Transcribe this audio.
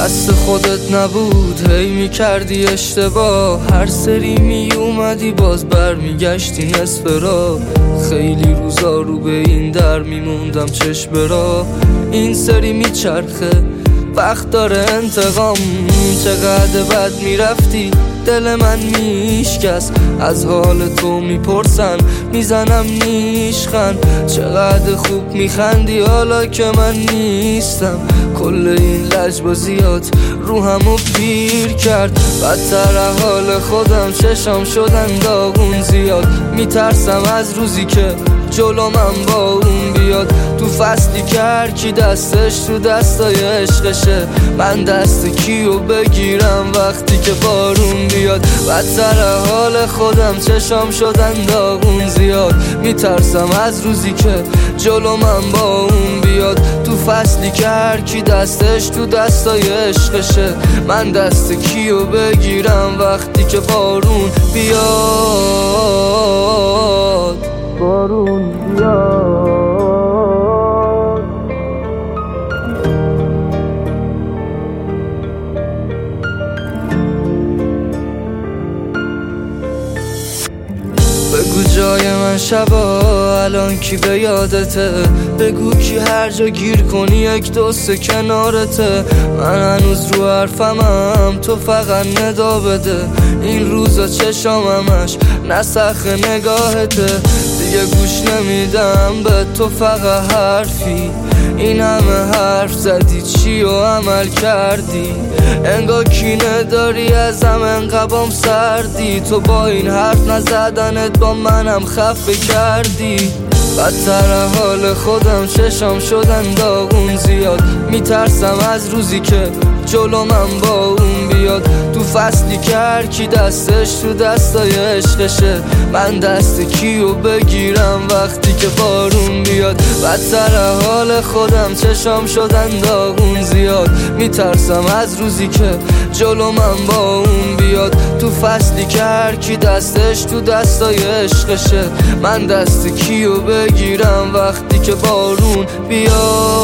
دست خودت نبود هی میکردی اشتباه، هر سری میومدی باز برمیگشتی نصف راه. خیلی روزا رو به این در میموندم چشم برا، این سری میچرخه وقت داره انتقام. چقدر بد میرفتی دل من میشکست، از حال تو میپرسن میزنم نیشخن. چقدر خوب میخندی حالا که من نیستم، کل این لجبازیات روحمو پیر کرد. بدتر حال خودم چشام شدن داغون زیاد، میترسم از روزی که جلو من با اون بیاد. تو فصلی که هر کی دستش تو دستای عشقشه، من دست کیو بگیرم وقتی که بارون بیاد. بدتر حال خودم چشام شدن داغون زیاد، میترسم از روزی که جلو من با اون بیاد. تو فصلی که هر کی دستش تو دستای عشقشه، من دست کیو بگیرم وقتی که بارون بیاد. بارون بیاد. بگو جای من شبا الان کی به یادته، بگو کی هر جا گیر کنی یک دوست کنارته. من هنوز رو حرفمم تو فقط ندا بده، این روزا چشام همش نسخ نگاهته. دیگه گوش نمیدم به تو فقط حرفی، این همه حرف زدی چی و عمل کردی؟ انگار کینه داری ازم انقبام سردی، تو با این حرف نزدنت با منم خفه کردی. بدتر حال خودم چشام شدن داغون زیاد، میترسم از روزی که جلو من با اون بیاد. تو فصلی که هر کی دستش تو دستای عشقشه، من دست کیو بگیرم وقتی که بارون بیاد. بدتر حال خودم چشام شدن داغون زیاد، میترسم از روزی که جلو من با اون بیاد. تو فصلی که هر کی دستش تو دستای عشقشه، من دست کیو بگیرم وقتی که بارون بیاد.